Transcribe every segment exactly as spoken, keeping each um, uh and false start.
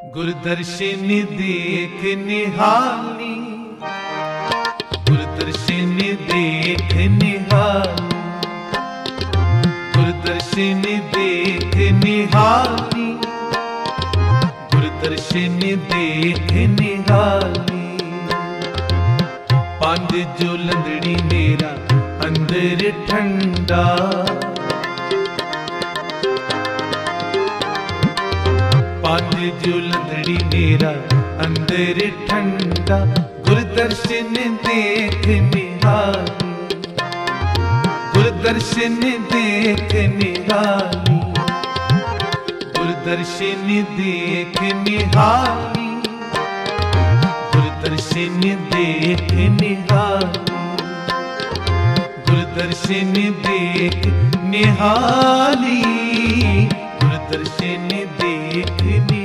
गुरदर्शन देख निहाली, गुरदर्शन देख निहाली, गुरदर्शन देख निहाली, गुरदर्शन देख निहाली। पंज जो लंदड़ी मेरा अंदर ठंडा, पंज जो लंदड़ी मेरा अंदर ठंडा, गुरदर्शन देख निहाली, गुरदर्शन देख निहाली, गुरदर्शन देख निहाली, गुरदर्शन देख निहाली, गुरदर्शन देख निहाली, गुरदर्शन देख निहाली।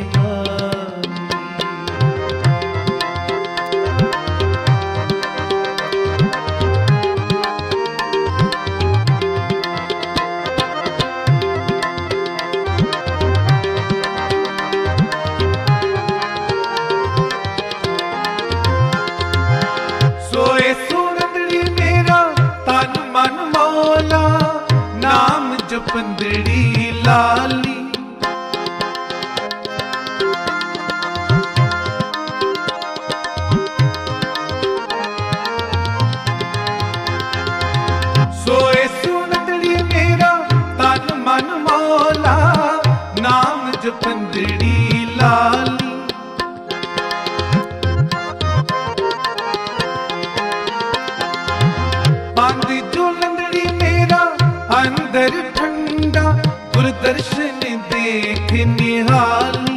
सोए सुनदड़ी मेरा तन मन मौला, नाम जपंदड़ी लाली, सोए सुनदड़ी मेरा तन मन मौला, नाम जपंदड़ी लाली। पंज जो लंदड़ी मेरा अंदर ठंडा, गुरदर्शन देख निहाली,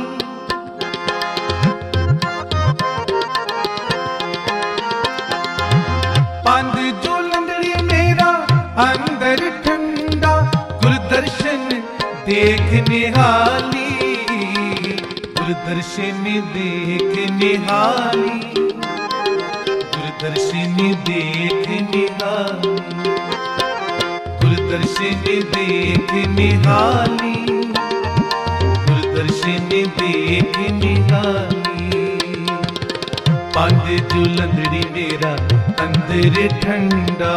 पंज जो लंदड़ी मेरा अंदर ठंडा, गुरदर्शन देख निहाली, गुरदर्शन देख निहाली, गुरदर्शन देख निहाली, गुरदर्शन देख निहाली, गुरदर्शन देख निहाली। पंज जो लंदड़ी मेरा अंदर ठंडा,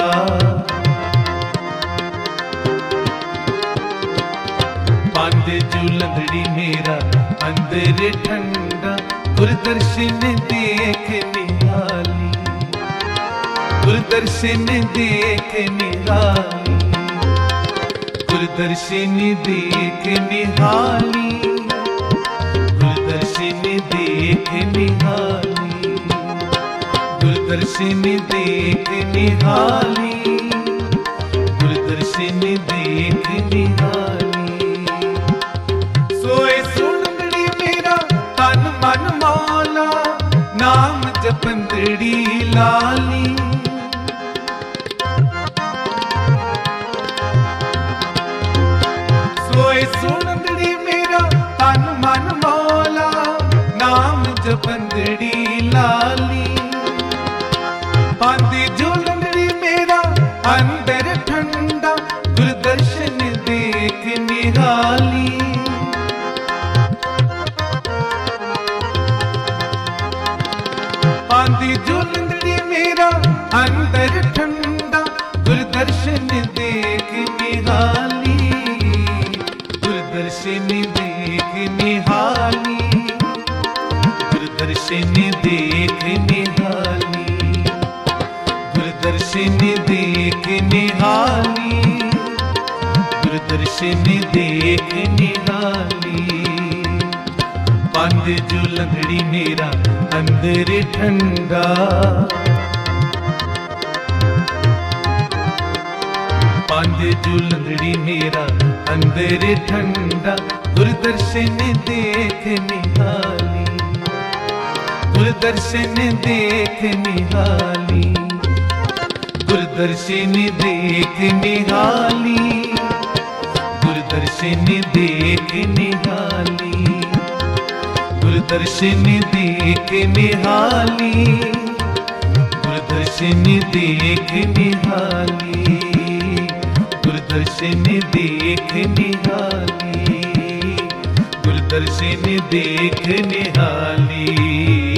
पंज जो लंदड़ी मेरा अंदर ठंडा, गुरदर्शन देख निहाली, गुरदर्शन देख निहाली, गुरदर्शन देख निहाली, गुरदर्शन देख निहाली, गुरदर्शन देख निहाली, गुरदर्शन देख निहाली। सोए सुनदड़ी मेरा तन मन मौला, नाम जपंदड़ी लाली, सोए सुनदड़ी मेरा तन मन मौला, नाम जपंदड़ी लाली। पंज जो लंदड़ी मेरा अंदर ठंडा, गुरदर्शन देख निहाली, पंज जो लंदड़ी मेरा अंदर ठंडा, गुरदर्शन देख निहाली, गुरदर्शन देख निहाली, गुरदर्शन देख निहाली, गुरदर्शन देख निहाली, गुरदर्शन देख निहाली। पंज जो लंदड़ी मेरा अंदर ठंडा, पंज जो लंदड़ी मेरा अंदर ठंडा, गुरदर्शन देख निहाली, गुरदर्शन देख निहाली, गुरदर्शन देख निहाली, गुरदर्शन देख निहाली, गुरदर्शन देख निहाली, गुरदर्शन देख निहाली, गुरदर्शन देख निहाली, दर्शन देख निहाली।